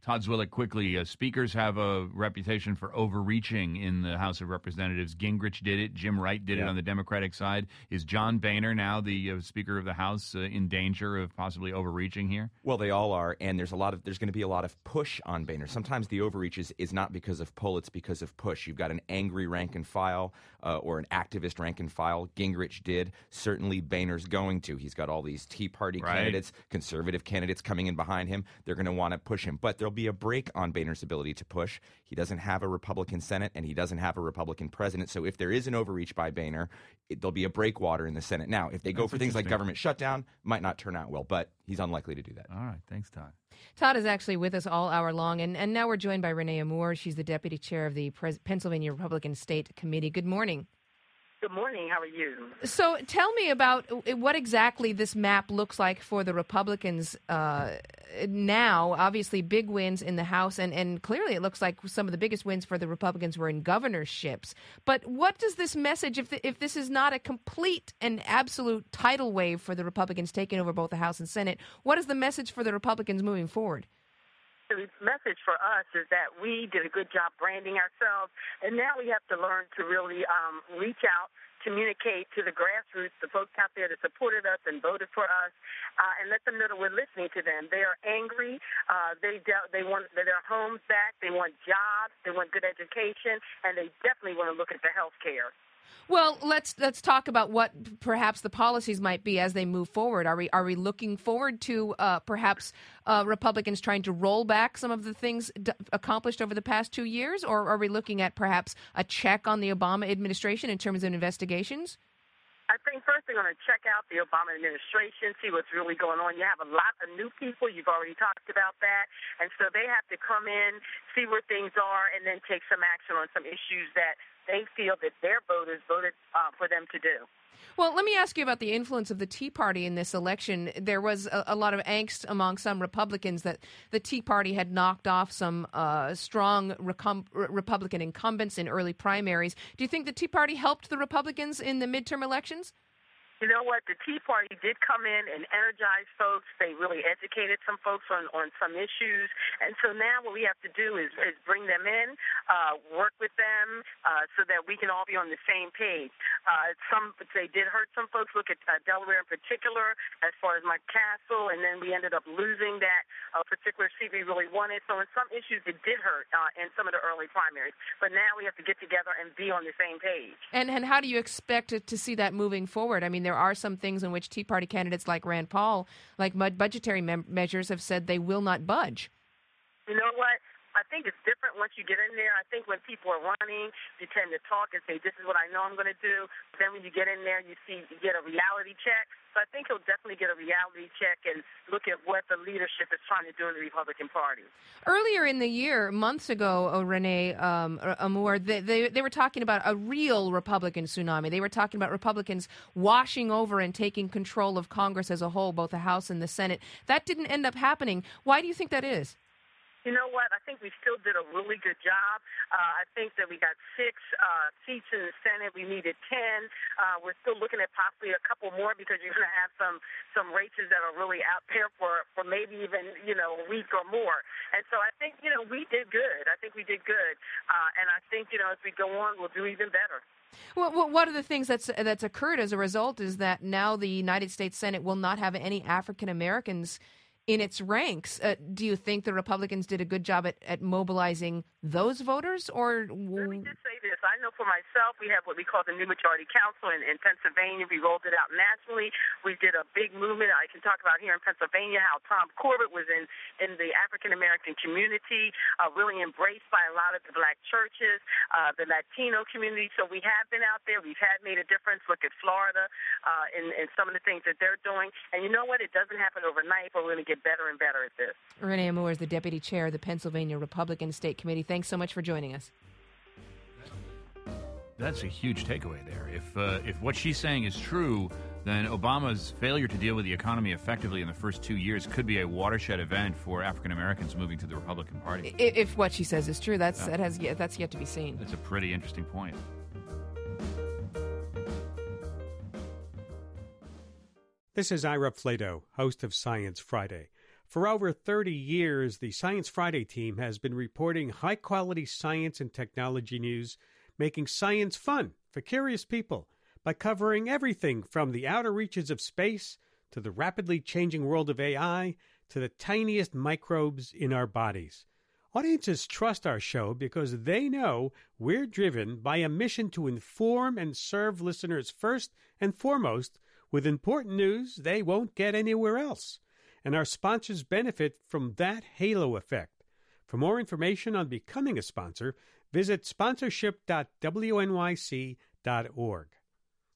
Todd Zwillich, quickly, speakers have a reputation for overreaching in the House of Representatives. Gingrich did it. Jim Wright did it on the Democratic side. Is John Boehner, now the Speaker of the House, in danger of possibly overreaching here? Well, they all are, and there's going to be a lot of push on Boehner. Sometimes the overreach is not because of pull, it's because of push. You've got an angry rank and file or an activist rank and file. Gingrich did. Certainly Boehner's going to. He's got all these Tea Party candidates, conservative candidates coming in behind him. They're going to want to push him. But there'll be a break on Boehner's ability to push. He doesn't have a Republican Senate, and he doesn't have a Republican president. So if there is an overreach by Boehner, there'll be a breakwater in the Senate. Now, if they go for things like government shutdown, might not turn out well, but he's unlikely to do that. All right. Thanks, Todd. Todd is actually with us all hour long, and now we're joined by Renee Amour. She's the deputy chair of the Pennsylvania Republican State Committee. Good morning. Good morning. How are you? So tell me about what exactly this map looks like for the Republicans now. Obviously, big wins in the House, and clearly it looks like some of the biggest wins for the Republicans were in governorships. But what does this message, if this is not a complete and absolute tidal wave for the Republicans taking over both the House and Senate, what is the message for the Republicans moving forward? The message for us is that we did a good job branding ourselves, and now we have to learn to really reach out, communicate to the grassroots, the folks out there that supported us and voted for us, and let them know that we're listening to them. They are angry. They want their homes back. They want jobs. They want good education, and they definitely want to look at the health care. Well, let's talk about what perhaps the policies might be as they move forward. Are we looking forward to perhaps Republicans trying to roll back some of the things accomplished over the past 2 years, or are we looking at perhaps a check on the Obama administration in terms of investigations? I think first they're going to check out the Obama administration, see what's really going on. You have a lot of new people. You've already talked about that. And so they have to come in, see where things are, and then take some action on some issues that they feel that their voters voted for them to do. Well, let me ask you about the influence of the Tea Party in this election. There was a lot of angst among some Republicans that the Tea Party had knocked off some strong Republican incumbents in early primaries. Do you think the Tea Party helped the Republicans in the midterm elections? You know what? The Tea Party did come in and energize folks. They really educated some folks on some issues. And so now what we have to do is bring them in, work with them so that we can all be on the same page. They did hurt some folks. Look at Delaware in particular as far as Mike Castle, and then we ended up losing that particular seat we really wanted. So in some issues it did hurt in some of the early primaries. But now we have to get together and be on the same page. And how do you expect to see that moving forward? I mean, there are some things in which Tea Party candidates like Rand Paul, like budgetary measures, have said they will not budge. You know what? I think it's different once you get in there. I think when people are running, you tend to talk and say, this is what I know I'm going to do. But then when you get in there, you get a reality check. So I think he'll definitely get a reality check and look at what the leadership is trying to do in the Republican Party. Earlier in the year, months ago, Renee Amour, they were talking about a real Republican tsunami. They were talking about Republicans washing over and taking control of Congress as a whole, both the House and the Senate. That didn't end up happening. Why do you think that is? You know what? I think we still did a really good job. I think that we got 6 seats in the Senate. We needed 10. We're still looking at possibly a couple more because you're going to have some races that are really out there for maybe even, a week or more. And so I think, we did good. I think we did good. And I think, as we go on, we'll do even better. Well, one of the things that's occurred as a result is that now the United States Senate will not have any African Americans in its ranks. Do you think the Republicans did a good job at mobilizing those voters? Or let me just say this. I know for myself, we have what we call the New Majority Council in Pennsylvania. We rolled it out nationally. We did a big movement. I can talk about here in Pennsylvania how Tom Corbett was in the African-American community, really embraced by a lot of the black churches, the Latino community. So we have been out there. We've made a difference. Look at Florida and some of the things that they're doing. And you know what? It doesn't happen overnight, but we're going to get better and better at this. Renee Amour is the deputy chair of the Pennsylvania Republican State Committee. Thanks so much for joining us. That's a huge takeaway there. If what she's saying is true, then Obama's failure to deal with the economy effectively in the first 2 years could be a watershed event for African Americans moving to the Republican Party. If what she says is true, that's yet to be seen. That's a pretty interesting point. This is Ira Flato, host of Science Friday. For over 30 years, the Science Friday team has been reporting high-quality science and technology news, making science fun for curious people by covering everything from the outer reaches of space to the rapidly changing world of AI to the tiniest microbes in our bodies. Audiences trust our show because they know we're driven by a mission to inform and serve listeners first and foremost with important news they won't get anywhere else. And our sponsors benefit from that halo effect. For more information on becoming a sponsor, visit sponsorship.wnyc.org.